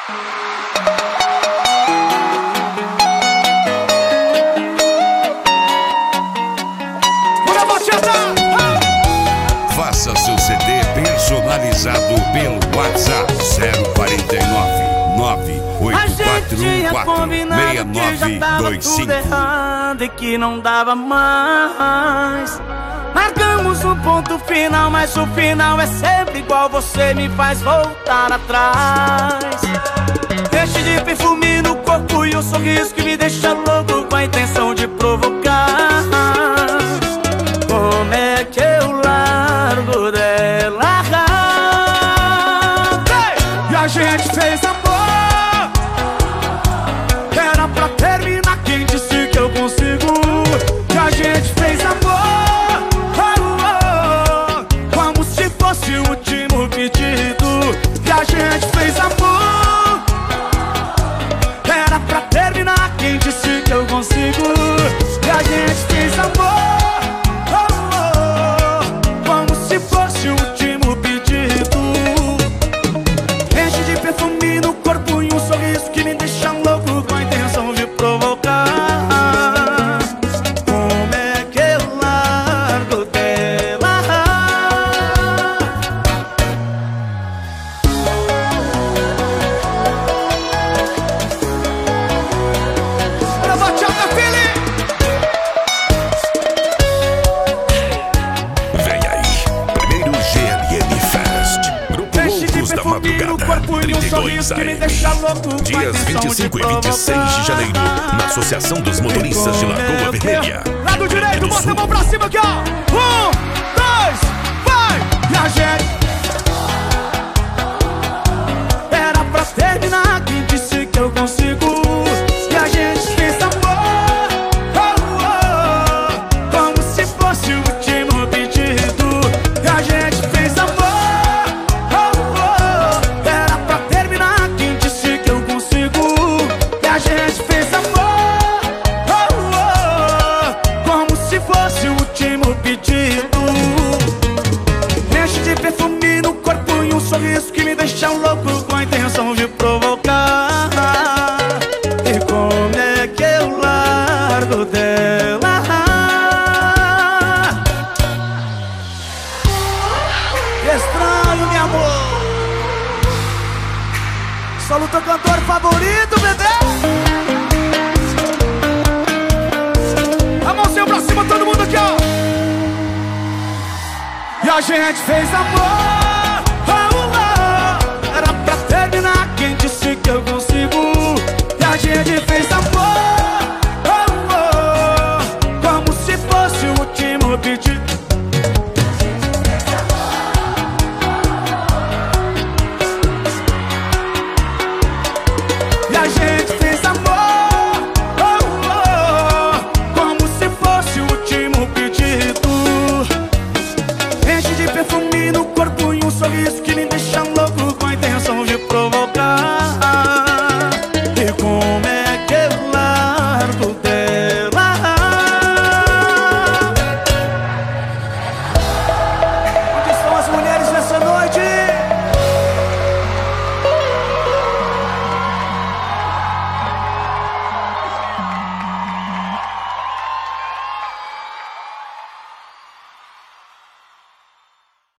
Faça seu CD personalizado pelo WhatsApp 049 984146925. E que não dava mais. Marcamos um ponto final, mas o final é sempre igual. Você me faz voltar atrás. Enche de perfume no corpo e um sorriso que me deixa louco, com a intenção de provocar. Como é que eu largo dela? E a gente fez amor. Era pra terminar, quem disse que eu consigo? E a gente fez amor, como se fosse o último pedido. E a gente fez amor. Era pra terminar, quem disse que eu consigo? E a gente fez amor, como se fosse o último pedido. Enche de perfume no corpo e um sorriso que me deixa louco, com a intenção de provocar. Como é que eu largo dela? Pra bachata, Fili! Vem aí, primeiro GLM Fest. Grupo Loucos da Madrugada, 32 AM. Dias 25 e 26 de janeiro, na Associação dos Motoristas de Lagoa Vermelha. Lado direito, bota a mão pra cima aqui, ó. 1, 2, vai! E a gente era pra terminar, quem disse que eu consigo? E a gente fez amor, como se fosse o último pedido. E a gente fez amor, era pra terminar, quem disse que eu consigo? E a gente fez amor, como se fosse o último pedido. Enche de perfume no corpo e um sorriso que me deixa louco, com a intenção de provocar. E como é que eu largo dela? Estranho, meu amor. Solo teu cantor favorito, bebê. A mãozinha pra cima, todo mundo aqui, ó. E a gente fez amor.